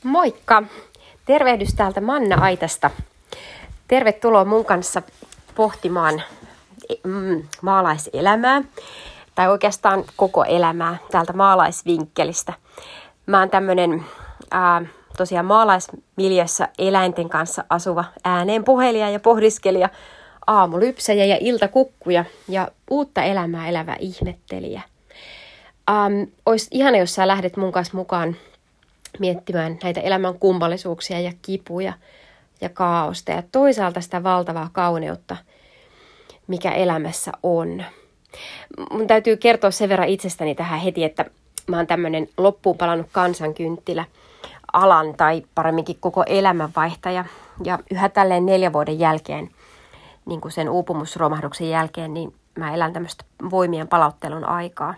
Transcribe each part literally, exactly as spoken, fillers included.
Moikka! Tervehdys täältä Manna-aitasta. Tervetuloa mun kanssa pohtimaan mm, maalaiselämää, tai oikeastaan koko elämää täältä maalaisvinkkelistä. Mä oon tämmönen ää, tosiaan maalaismiljössä eläinten kanssa asuva ääneen puhelija ja pohdiskelija, aamulypsäjä ja iltakukkuja ja uutta elämää elävä ihmettelijä. Ähm, Olisi ihana, jos sä lähdet mun kanssa mukaan miettimään näitä elämän kummallisuuksia ja kipuja ja kaaosta ja toisaalta sitä valtavaa kauneutta, mikä elämässä on. Mun täytyy kertoa sen verran itsestäni tähän heti, että mä oon tämmönen loppuun palannut kansankynttilä alan tai paremminkin koko elämänvaihtaja. Ja yhä tälleen neljän vuoden jälkeen, niin kuin sen uupumusromahduksen jälkeen, niin mä elän tämmöistä voimien palauttelun aikaa.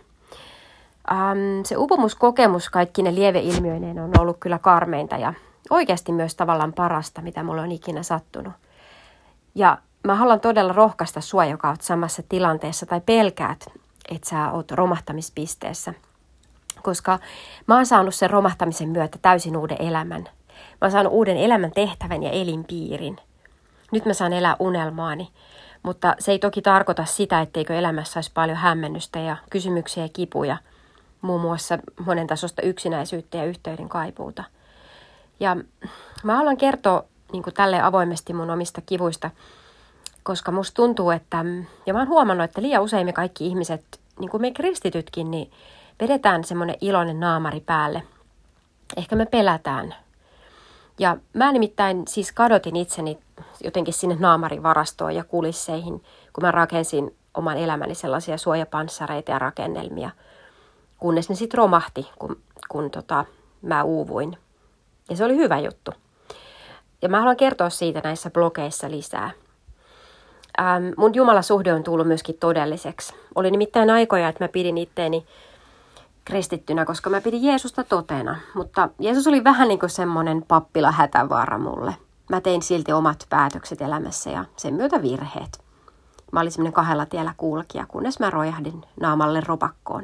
Ähm, se uupumuskokemus kaikkine lieveilmiöineen on ollut kyllä karmeinta ja oikeasti myös tavallaan parasta, mitä mulle on ikinä sattunut. Ja mä haluan todella rohkaista sua, joka oot samassa tilanteessa tai pelkäät, että sä oot romahtamispisteessä. Koska mä oon saanut sen romahtamisen myötä täysin uuden elämän. Mä oon saanut uuden elämän tehtävän ja elinpiirin. Nyt mä saan elää unelmaani, mutta se ei toki tarkoita sitä, etteikö elämässä olisi paljon hämmennystä ja kysymyksiä ja kipuja. Muun muassa monen tasosta yksinäisyyttä ja yhteyden kaipuuta. Ja mä haluan kertoa niin kuin tälleen avoimesti mun omista kivuista, koska musta tuntuu, että, ja mä oon huomannut, että liian usein me kaikki ihmiset, niin kuin me kristitytkin, niin vedetään semmoinen iloinen naamari päälle. Ehkä me pelätään. Ja mä nimittäin siis kadotin itseni jotenkin sinne naamarivarastoon ja kulisseihin, kun mä rakensin oman elämäni sellaisia suojapanssareita ja rakennelmia. Kunnes ne sitten romahti, kun, kun tota, mä uuvuin. Ja se oli hyvä juttu. Ja mä haluan kertoa siitä näissä blogeissa lisää. Ähm, mun jumalasuhde on tullut myöskin todelliseksi. Oli nimittäin aikoja, että mä pidin itteeni kristittynä, koska mä pidin Jeesusta totena. Mutta Jeesus oli vähän niin kuin semmoinen pappila hätävaara mulle. Mä tein silti omat päätökset elämässä ja sen myötä virheet. Mä olin semmoinen kahdella tiellä kulkija, kunnes mä rojahdin naamalle ropakkoon.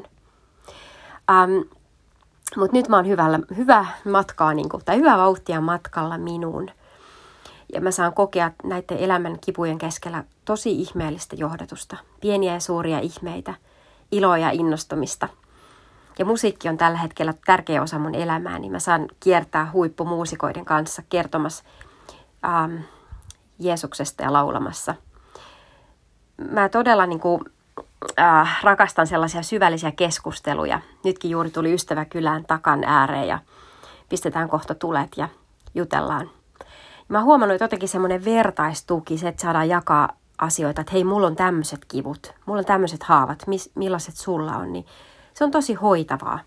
Um, Mutta nyt mä oon hyvällä, hyvä matkaa, niin kuin, tai hyvä vauhtia matkalla minuun. Ja mä saan kokea näiden elämän kipujen keskellä tosi ihmeellistä johdatusta. Pieniä ja suuria ihmeitä, iloa ja innostumista. Ja musiikki on tällä hetkellä tärkeä osa mun elämää, niin mä saan kiertää huippumuusikoiden kanssa kertomassa um, Jeesuksesta ja laulamassa. Mä todella niin kuin, Äh, rakastan sellaisia syvällisiä keskusteluja. Nytkin juuri tuli ystävä kylään takan ääreen ja pistetään kohta tulet ja jutellaan. Mä oon huomannut, että jotenkin semmoinen vertaistuki, se, että saadaan jakaa asioita, että hei, mulla on tämmöiset kivut, mulla on tämmöiset haavat, mis, millaiset sulla on, niin se on tosi hoitavaa.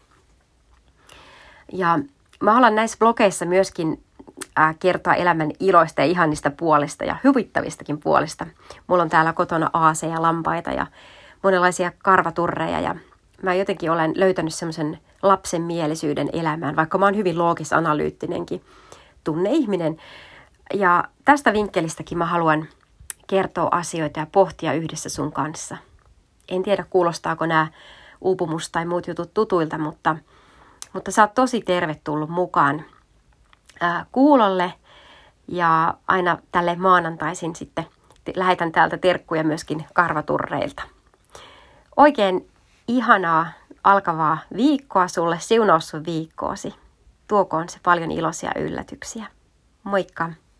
Ja mä haluan näissä blogeissa myöskin äh, kertoa elämän iloista ja ihanista puolista ja hyvittävistäkin puolista. Mulla on täällä kotona aaseja ja lampaita ja monenlaisia karvaturreja ja mä jotenkin olen löytänyt semmoisen lapsenmielisyyden elämään, vaikka mä oon hyvin loogis-analyyttinenkin tunneihminen. Ja tästä vinkkelistäkin mä haluan kertoa asioita ja pohtia yhdessä sun kanssa. En tiedä, kuulostaako nämä uupumus tai muut jutut tutuilta, mutta, mutta sä oot tosi tervetullut mukaan ää, kuulolle ja aina tälle maanantaisin sitten lähetän täältä terkkuja myöskin karvaturreilta. Oikein ihanaa alkavaa viikkoa sulle, siunaus sun viikkoosi. Tuokoon se paljon iloisia yllätyksiä. Moikka!